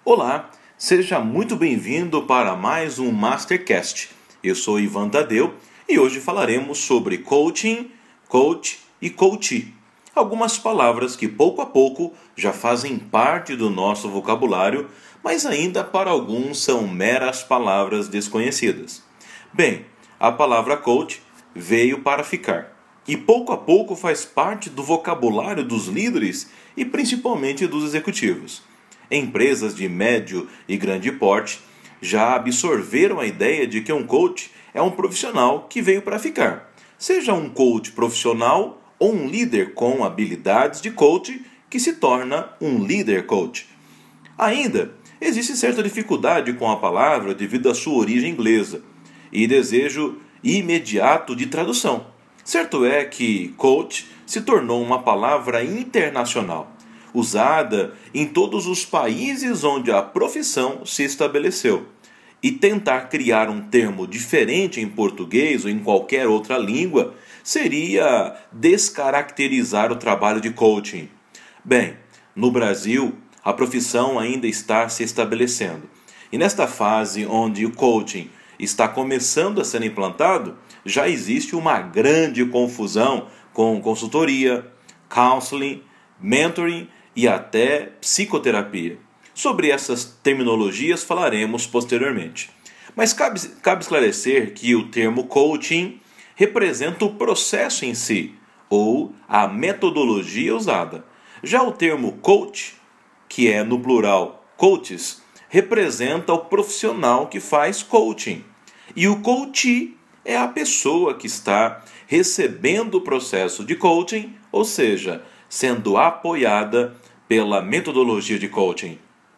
Olá, seja muito bem-vindo para mais um Mastercast. Eu sou Ivan Tadeu e hoje falaremos sobre coaching, coach e coachee. Algumas palavras que pouco a pouco já fazem parte do nosso vocabulário, mas ainda para alguns são meras palavras desconhecidas. Bem, a palavra coach veio para ficar e pouco a pouco faz parte do vocabulário dos líderes e principalmente dos executivos. Empresas de médio e grande porte já absorveram a ideia de que um coach é um profissional que veio para ficar. Seja um coach profissional ou um líder com habilidades de coach que se torna um líder coach. Ainda, existe certa dificuldade com a palavra devido à sua origem inglesa e desejo imediato de tradução. Certo é que coach se tornou uma palavra internacional, usada em todos os países onde a profissão se estabeleceu. E tentar criar um termo diferente em português ou em qualquer outra língua seria descaracterizar o trabalho de coaching. Bem, no Brasil, a profissão ainda está se estabelecendo. E nesta fase onde o coaching está começando a ser implantado, já existe uma grande confusão com consultoria, counseling, mentoring e até psicoterapia. Sobre essas terminologias falaremos posteriormente. Mas cabe esclarecer que o termo coaching representa o processo em si, ou a metodologia usada. Já o termo coach, que é no plural coaches, representa o profissional que faz coaching. E o coachee é a pessoa que está recebendo o processo de coaching, ou seja, sendo apoiada pela metodologia de coaching.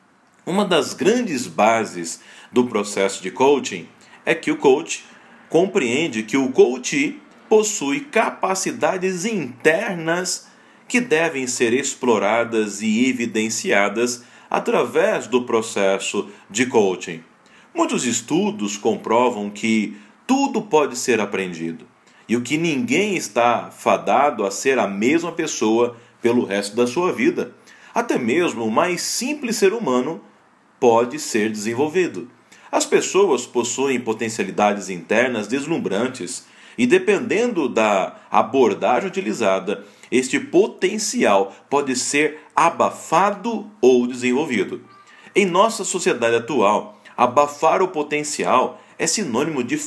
Uma das grandes bases do processo de coaching é que o coach compreende que o coachee possui capacidades internas que devem ser exploradas e evidenciadas através do processo de coaching. Muitos estudos comprovam que tudo pode ser aprendido e o que ninguém está fadado a ser a mesma pessoa pelo resto da sua vida. Até mesmo o mais simples ser humano pode ser desenvolvido. As pessoas possuem potencialidades internas deslumbrantes e, dependendo da abordagem utilizada, este potencial pode ser abafado ou desenvolvido. Em nossa sociedade atual, abafar o potencial é sinônimo de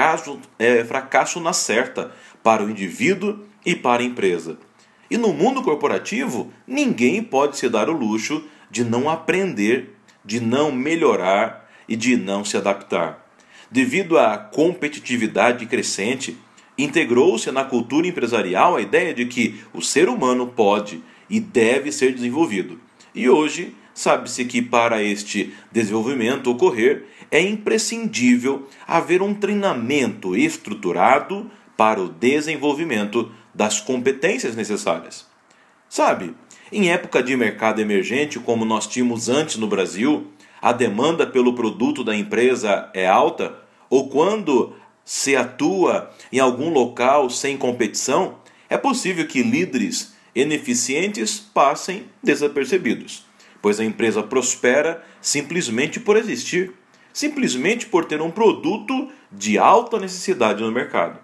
fracasso na certa para o indivíduo e para a empresa. E no mundo corporativo, ninguém pode se dar o luxo de não aprender, de não melhorar e de não se adaptar. Devido à competitividade crescente, integrou-se na cultura empresarial a ideia de que o ser humano pode e deve ser desenvolvido. E hoje, sabe-se que para este desenvolvimento ocorrer, é imprescindível haver um treinamento estruturado para o desenvolvimento das competências necessárias. Sabe, em época de mercado emergente, como nós tínhamos antes no Brasil, a demanda pelo produto da empresa é alta, ou quando se atua em algum local sem competição, é possível que líderes ineficientes passem desapercebidos, pois a empresa prospera simplesmente por existir, simplesmente por ter um produto de alta necessidade no mercado.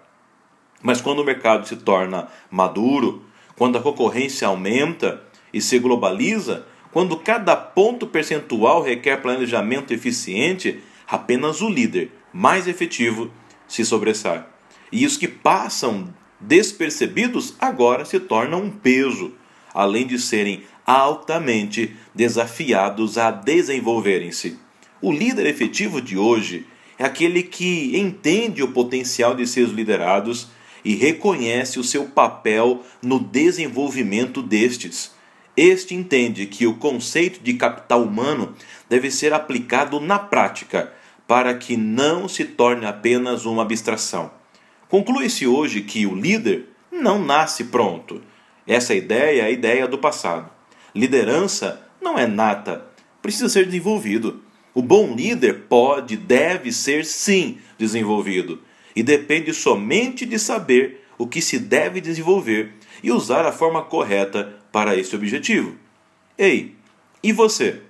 Mas quando o mercado se torna maduro, quando a concorrência aumenta e se globaliza, quando cada ponto percentual requer planejamento eficiente, apenas o líder mais efetivo se sobressai. E os que passam despercebidos agora se tornam um peso, além de serem altamente desafiados a desenvolverem-se. O líder efetivo de hoje é aquele que entende o potencial de seus liderados e reconhece o seu papel no desenvolvimento destes. Este entende que o conceito de capital humano deve ser aplicado na prática, para que não se torne apenas uma abstração. Conclui-se hoje que o líder não nasce pronto. Essa ideia é a ideia do passado. Liderança não é nata, precisa ser desenvolvido. O bom líder pode e deve ser sim desenvolvido, e depende somente de saber o que se deve desenvolver e usar a forma correta para esse objetivo. Ei, e você?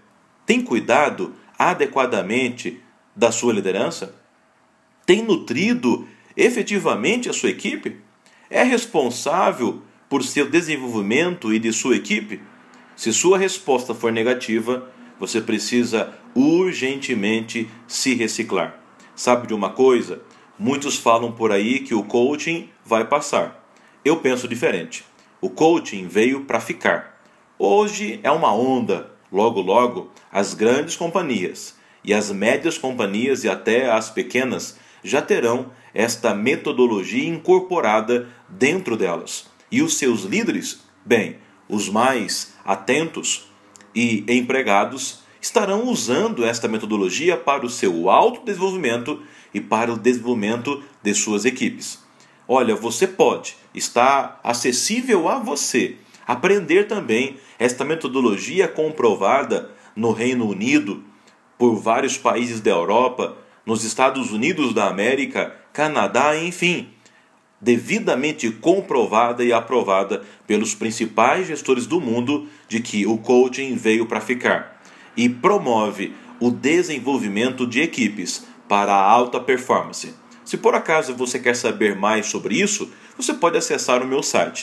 Tem cuidado adequadamente da sua liderança? Tem nutrido efetivamente a sua equipe? É responsável por seu desenvolvimento e de sua equipe? Se sua resposta for negativa, você precisa urgentemente se reciclar. Sabe de uma coisa? Muitos falam por aí que o coaching vai passar. Eu penso diferente. O coaching veio para ficar. Hoje é uma onda. Logo, logo, as grandes companhias e as médias companhias e até as pequenas já terão esta metodologia incorporada dentro delas. E os seus líderes, bem, os mais atentos e empregados, estarão usando esta metodologia para o seu autodesenvolvimento e para o desenvolvimento de suas equipes. Olha, você pode, está acessível a você, aprender também esta metodologia comprovada no Reino Unido, por vários países da Europa, nos Estados Unidos da América, Canadá, enfim, devidamente comprovada e aprovada pelos principais gestores do mundo de que o coaching veio para ficar e promove o desenvolvimento de equipes para a alta performance. Se por acaso você quer saber mais sobre isso, você pode acessar o meu site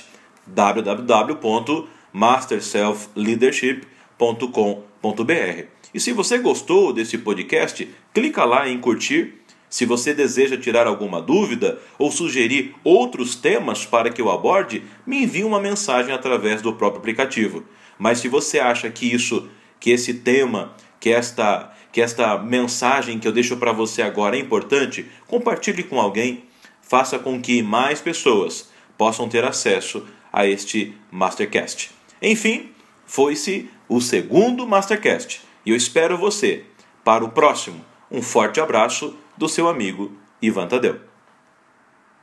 www.masterselfleadership.com.br. E se você gostou desse podcast, clica lá em curtir. Se você deseja tirar alguma dúvida ou sugerir outros temas para que eu aborde, me envie uma mensagem através do próprio aplicativo. Mas se você acha que esse tema, que esta mensagem que eu deixo para você agora é importante, compartilhe com alguém, faça com que mais pessoas possam ter acesso a este Mastercast. Enfim, foi-se o segundo Mastercast e eu espero você para o próximo. Um forte abraço do seu amigo Ivan Tadeu.